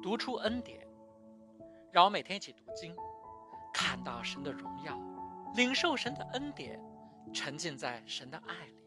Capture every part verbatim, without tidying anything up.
读出恩典。让我每天一起读经，看到神的荣耀，领受神的恩典，沉浸在神的爱里。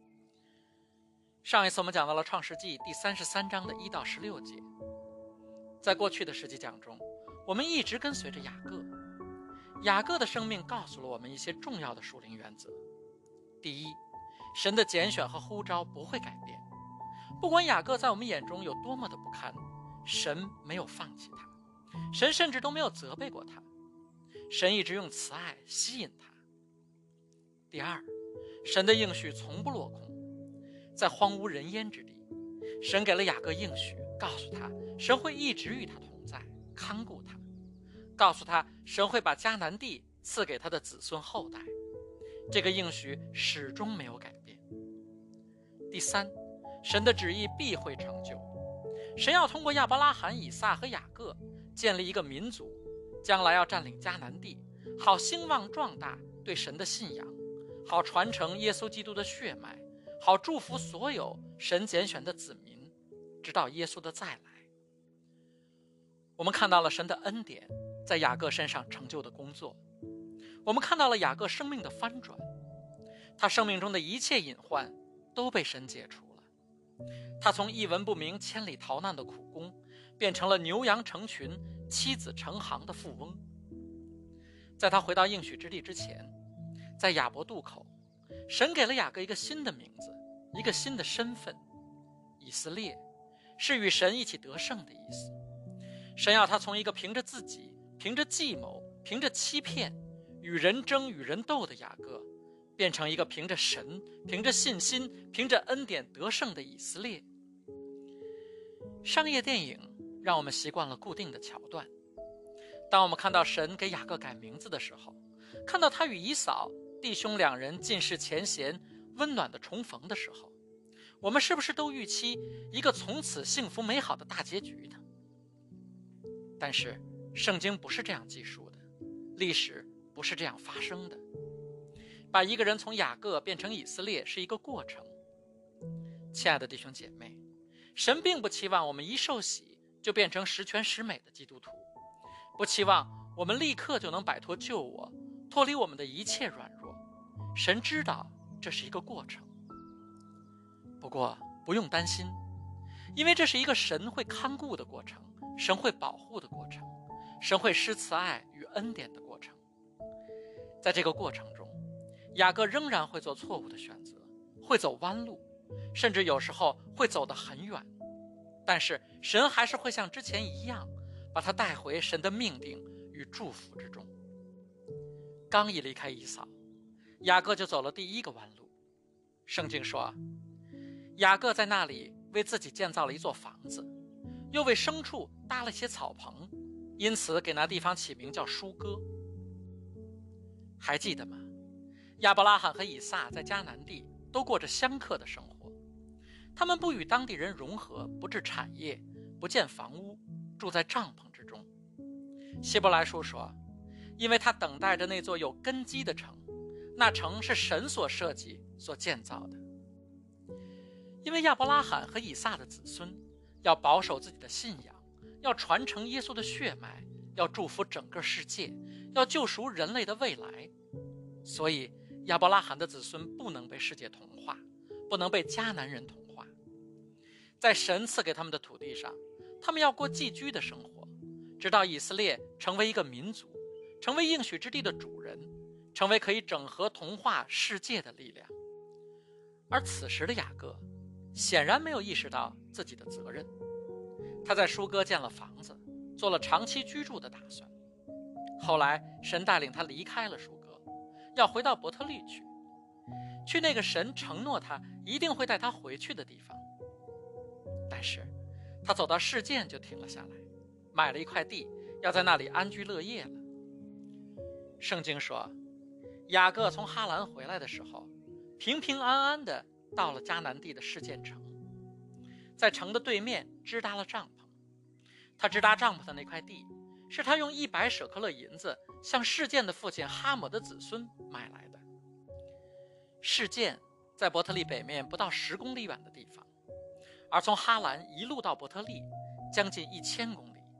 上一次我们讲到了创世纪第三十三章的一到十六节。在过去的十几讲中，我们一直跟随着雅各。雅各的生命告诉了我们一些重要的属灵原则。第一，神的拣选和呼召不会改变。不管雅各在我们眼中有多么的不堪，神没有放弃他，神甚至都没有责备过他，神一直用慈爱吸引他。第二，神的应许从不落空。在荒无人烟之地，神给了雅各应许，告诉他神会一直与他同在，看顾他，告诉他神会把迦南地赐给他的子孙后代。这个应许始终没有改变。第三，神的旨意必会成就。神要通过亚伯拉罕、以撒和雅各建立一个民族，将来要占领迦南地，好兴旺壮大对神的信仰，好传承耶稣基督的血脉，好祝福所有神拣选的子民，直到耶稣的再来。我们看到了神的恩典在雅各身上成就的工作，我们看到了雅各生命的翻转，他生命中的一切隐患都被神解除了。他从一文不名、千里逃难的苦工，变成了牛羊成群、妻子成行的富翁。在他回到应许之地之前，在雅博渡口，神给了雅各一个新的名字，一个新的身份。以色列是与神一起得胜的意思。神要他从一个凭着自己、凭着计谋、凭着欺骗、与人争与人斗的雅各，变成一个凭着神、凭着信心、凭着恩典得胜的以色列。商业电影让我们习惯了固定的桥段。当我们看到神给雅各改名字的时候，看到他与以扫弟兄两人尽释前嫌、温暖的重逢的时候，我们是不是都预期一个从此幸福美好的大结局呢？但是圣经不是这样记述的，历史不是这样发生的。把一个人从雅各变成以色列是一个过程。亲爱的弟兄姐妹，神并不期望我们一受洗就变成十全十美的基督徒，不期望我们立刻就能摆脱旧我，脱离我们的一切软弱。神知道这是一个过程。不过不用担心，因为这是一个神会看顾的过程，神会保护的过程，神会施慈爱与恩典的过程。在这个过程中，雅各仍然会做错误的选择，会走弯路，甚至有时候会走得很远，但是神还是会像之前一样，把他带回神的命定与祝福之中。刚一离开以扫，雅各就走了第一个弯路。圣经说，雅各在那里为自己建造了一座房子，又为牲畜搭了些草棚，因此给那地方起名叫舒歌。还记得吗？亚伯拉罕和以撒在迦南地都过着相克的生活，他们不与当地人融合，不置产业，不建房屋，住在帐篷之中。希伯来书说，因为他等待着那座有根基的城，那城是神所设计所建造的。因为亚伯拉罕和以撒的子孙要保守自己的信仰，要传承耶稣的血脉，要祝福整个世界，要救赎人类的未来，所以亚伯拉罕的子孙不能被世界同化，不能被迦南人同化。在神赐给他们的土地上，他们要过寄居的生活，直到以色列成为一个民族，成为应许之地的主人，成为可以整合同化世界的力量。而此时的雅各显然没有意识到自己的责任，他在舒歌建了房子，做了长期居住的打算。后来神带领他离开了舒歌，要回到伯特利去，去那个神承诺他一定会带他回去的地方。但是他走到示剑就停了下来，买了一块地，要在那里安居乐业了。圣经说，雅各从哈兰回来的时候，平平安安地到了迦南地的示剑城，在城的对面支搭了帐篷。他支搭帐篷的那块地，是他用一百舍克勒银子向示剑的父亲哈抹的子孙买来的。示剑在伯特利北面不到十公里远的地方，而从哈兰一路到伯特利将近一千公里。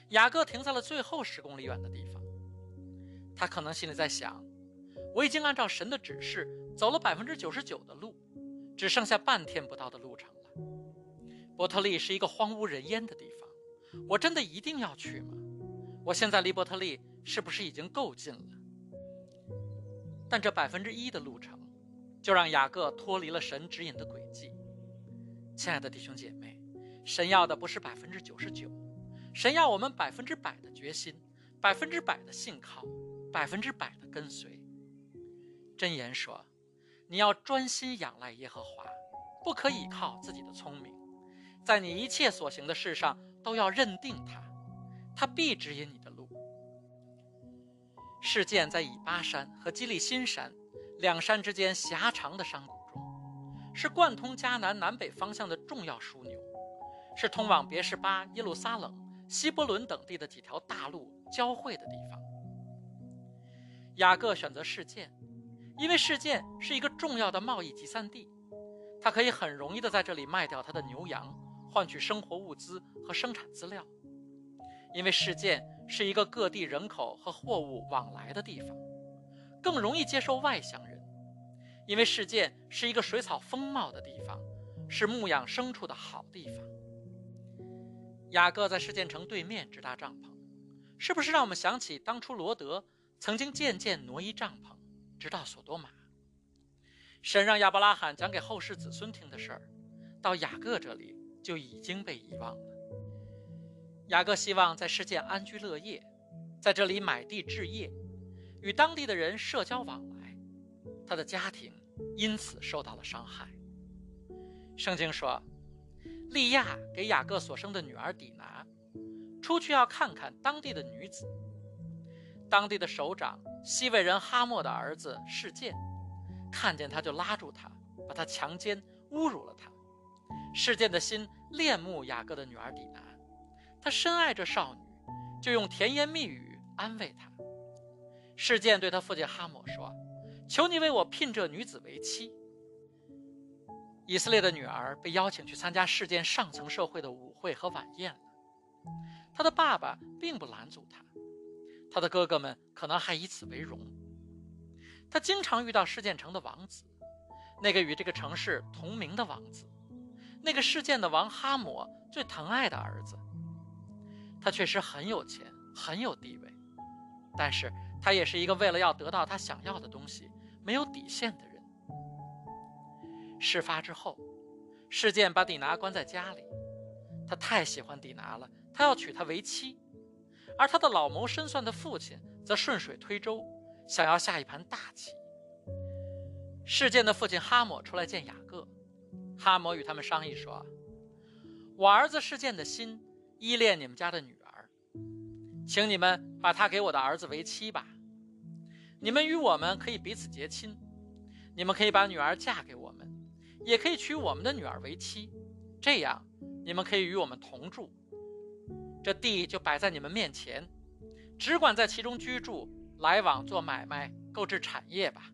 雅各停在了最后十公里远的地方。他可能心里在想，我已经按照神的指示走了 百分之九十九 的路，只剩下半天不到的路程了。伯特利是一个荒无人烟的地方，我真的一定要去吗？我现在离伯特利是不是已经够近了？但这百分之一的路程就让雅各脱离了神指引的轨迹。亲爱的弟兄姐妹，神要的不是 百分之九十九， 神要我们百分之百的决心，百分之百的信靠，百分之百的跟随。箴言说，你要专心仰赖耶和华，不可倚靠自己的聪明，在你一切所行的事上都要认定他，他必指引你的路。事件在以巴山和基利心山两山之间狭长的山谷中，是贯通迦南南北方向的重要枢纽，是通往别是巴、耶路撒冷、希伯伦等地的几条大路交汇的地方。雅各选择示剑，因为示剑是一个重要的贸易集散地，他可以很容易地在这里卖掉他的牛羊，换取生活物资和生产资料。因为示剑是一个各地人口和货物往来的地方，更容易接受外乡人。因为示剑是一个水草丰茂的地方，是牧养牲畜的好地方。雅各在示剑城对面支搭帐篷，是不是让我们想起当初罗德曾经渐渐挪移帐篷，直到索多玛？神让亚伯拉罕讲给后世子孙听的事儿，到雅各这里就已经被遗忘了。雅各希望在示剑安居乐业，在这里买地置业，与当地的人社交往来，他的家庭因此受到了伤害。圣经说，利亚给雅各所生的女儿底拿出去要看看当地的女子。当地的首长西魏人哈莫的儿子示剑看见他就拉住他，把他强奸，侮辱了他。示剑的心恋慕雅各的女儿底拿，他深爱这少女，就用甜言蜜语安慰她。示剑对他父亲哈抹说，求你为我聘这女子为妻。以色列的女儿被邀请去参加示剑上层社会的舞会和晚宴了，他的爸爸并不拦阻他，他的哥哥们可能还以此为荣。他经常遇到示剑城的王子，那个与这个城市同名的王子，那个示剑的王哈抹最疼爱的儿子。他确实很有钱，很有地位，但是他也是一个为了要得到他想要的东西没有底线的人。事发之后，示剑把底拿关在家里，他太喜欢底拿了，他要娶她为妻。而他的老谋深算的父亲则顺水推舟，想要下一盘大棋。示剑的父亲哈抹出来见雅各，哈抹与他们商议说，我儿子示剑的心依恋你们家的女儿，请你们把她给我的儿子为妻吧。你们与我们可以彼此结亲，你们可以把女儿嫁给我们，也可以娶我们的女儿为妻，这样你们可以与我们同住。这地就摆在你们面前，只管在其中居住，来往做买卖，购置产业吧。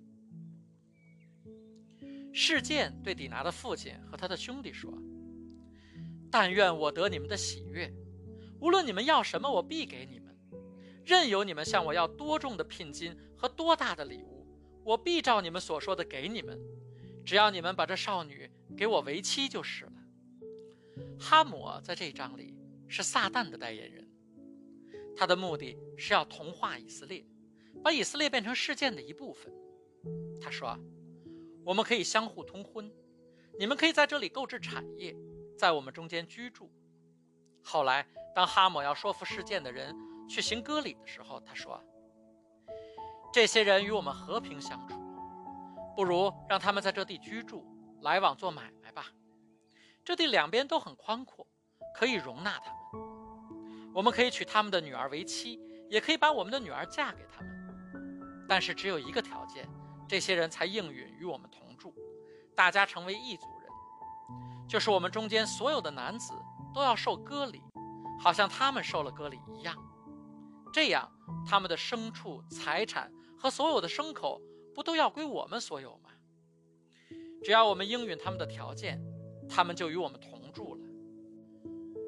示剑对底拿的父亲和他的兄弟说，但愿我得你们的喜悦，无论你们要什么，我必给你们。任由你们向我要多重的聘金和多大的礼物，我必照你们所说的给你们，只要你们把这少女给我为妻就是了。哈抹在这一章里是撒旦的代言人，他的目的是要同化以色列，把以色列变成示剑的一部分。他说，我们可以相互通婚，你们可以在这里购置产业，在我们中间居住。后来当哈抹要说服示剑的人去行割礼的时候，他说，这些人与我们和平相处，不如让他们在这地居住，来往做买卖吧。这地两边都很宽阔，可以容纳他们。我们可以娶他们的女儿为妻，也可以把我们的女儿嫁给他们。但是只有一个条件，这些人才应允与我们同住，大家成为一族人，就是我们中间所有的男子都要受割礼，好像他们受了割礼一样。这样他们的牲畜、财产和所有的牲口不都要归我们所有吗？只要我们应允他们的条件，他们就与我们同住了。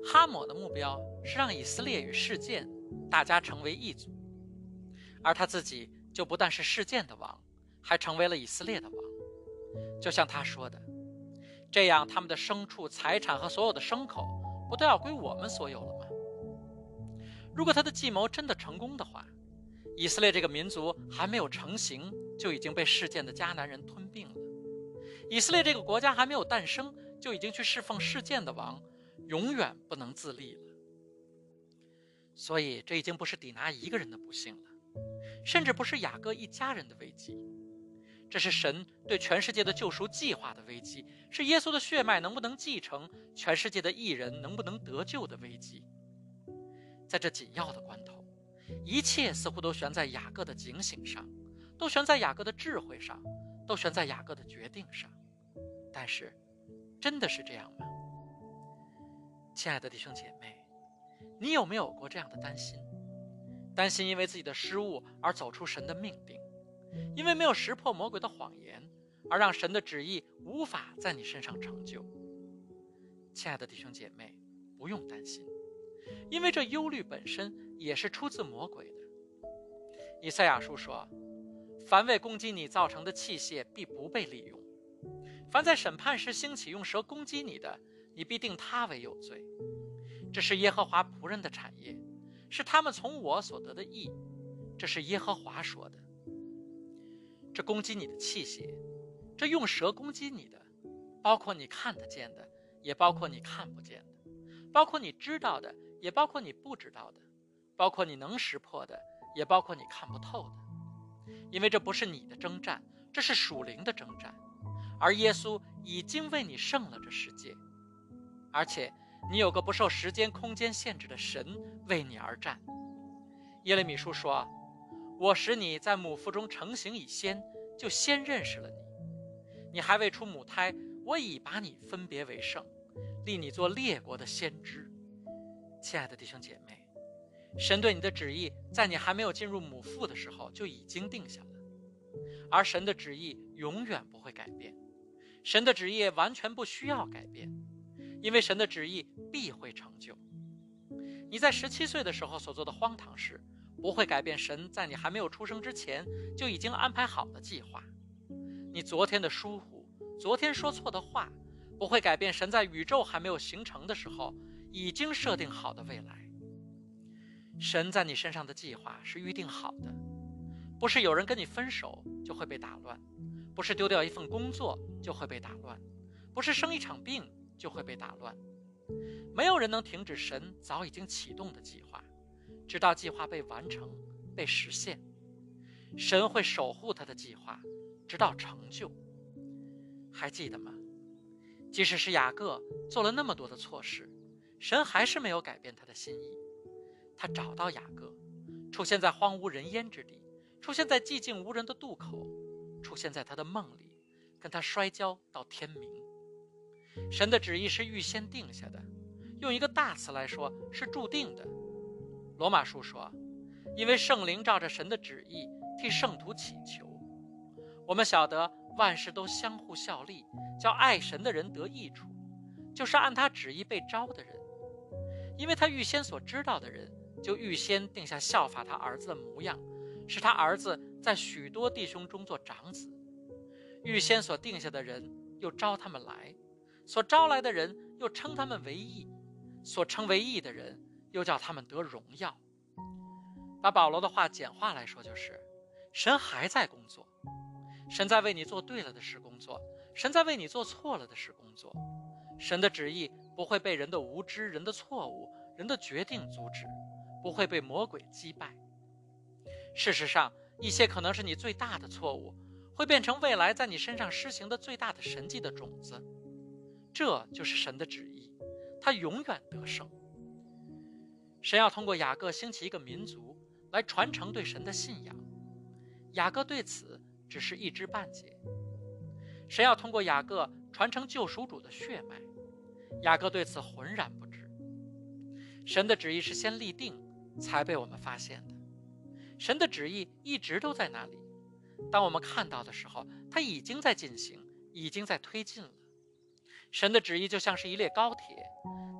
哈抹的目标是让以色列与事件大家成为一族，而他自己就不但是事件的王，还成为了以色列的王。就像他说的，这样他们的牲畜、财产和所有的牲口不都要归我们所有了吗？如果他的计谋真的成功的话，以色列这个民族还没有成型，就已经被事件的迦南人吞并了。以色列这个国家还没有诞生，就已经去侍奉事件的王，永远不能自立了。所以这已经不是底拿一个人的不幸了，甚至不是雅各一家人的危机，这是神对全世界的救赎计划的危机，是耶稣的血脉能不能继承，全世界的义人能不能得救的危机。在这紧要的关头，一切似乎都悬在雅各的警醒上，都悬在雅各的智慧上，都悬在雅各的决定上。但是真的是这样吗？亲爱的弟兄姐妹，你有没有过这样的担心？担心因为自己的失误而走出神的命定，因为没有识破魔鬼的谎言而让神的旨意无法在你身上成就。亲爱的弟兄姐妹，不用担心，因为这忧虑本身也是出自魔鬼的。以赛亚书说，凡为攻击你造成的器械必不被利用，凡在审判时兴起用蛇攻击你的，你必定他为有罪。这是耶和华仆人的产业，是他们从我所得的义，这是耶和华说的。这攻击你的器械，这用蛇攻击你的，包括你看得见的，也包括你看不见的，包括你知道的，也包括你不知道的，包括你能识破的，也包括你看不透的。因为这不是你的征战，这是属灵的征战，而耶稣已经为你胜了这世界，而且你有个不受时间空间限制的神为你而战。耶利米书说，我使你在母腹中成形以先，就先认识了你，你还未出母胎，我已把你分别为圣，立你做列国的先知。亲爱的弟兄姐妹，神对你的旨意在你还没有进入母腹的时候就已经定下了，而神的旨意永远不会改变，神的旨意完全不需要改变，因为神的旨意必会成就。你在十七岁的时候所做的荒唐事，不会改变神在你还没有出生之前就已经安排好的计划。你昨天的疏忽，昨天说错的话，不会改变神在宇宙还没有形成的时候已经设定好的未来。神在你身上的计划是预定好的，不是有人跟你分手就会被打乱，不是丢掉一份工作就会被打乱，不是生一场病就会被打乱。没有人能停止神早已经启动的计划，直到计划被完成、被实现。神会守护他的计划，直到成就。还记得吗？即使是雅各做了那么多的错事，神还是没有改变他的心意。他找到雅各，出现在荒无人烟之地，出现在寂静无人的渡口，出现在他的梦里，跟他摔跤到天明。神的旨意是预先定下的，用一个大词来说，是注定的。罗马书说，因为圣灵照着神的旨意替圣徒祈求。我们晓得万事都相互效力，叫爱神的人得益处，就是按他旨意被招的人。因为他预先所知道的人，就预先定下效法他儿子的模样，使他儿子在许多弟兄中做长子。预先所定下的人，又招他们来，所招来的人又称他们为义，所称为义的人又叫他们得荣耀。把保罗的话简化来说，就是神还在工作，神在为你做对了的事工作，神在为你做错了的事工作。神的旨意不会被人的无知、人的错误、人的决定阻止，不会被魔鬼击败。事实上，一些可能是你最大的错误，会变成未来在你身上施行的最大的神迹的种子。这就是神的旨意，他永远得胜。神要通过雅各兴起一个民族来传承对神的信仰，雅各对此只是一知半解。神要通过雅各传承救赎主的血脉，雅各对此浑然不知。神的旨意是先立定才被我们发现的，神的旨意一直都在那里，当我们看到的时候，它已经在进行，已经在推进了。神的旨意就像是一列高铁，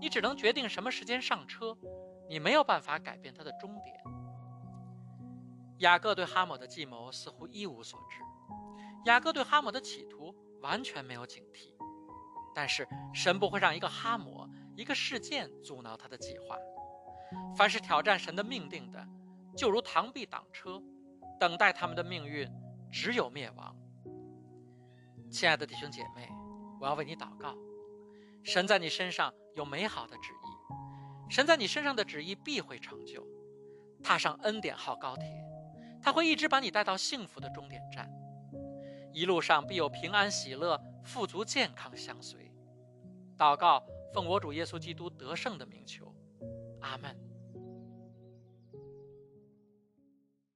你只能决定什么时间上车，你没有办法改变它的终点。雅各对哈姆的计谋似乎一无所知，雅各对哈姆的企图完全没有警惕。但是神不会让一个哈姆、一个事件阻挠他的计划。凡是挑战神的命定的，就如螳臂挡车，等待他们的命运只有灭亡。亲爱的弟兄姐妹，我要为你祷告，神在你身上有美好的旨意，神在你身上的旨意必会成就。踏上恩典号高铁，他会一直把你带到幸福的终点站，一路上必有平安喜乐、富足健康相随。祷告，奉我主耶稣基督得胜的名求，阿们。